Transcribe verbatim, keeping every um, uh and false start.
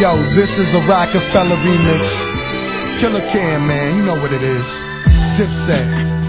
Yo, this is a Rockefeller remix. Killer Cam, man, you know what it is. Dipset.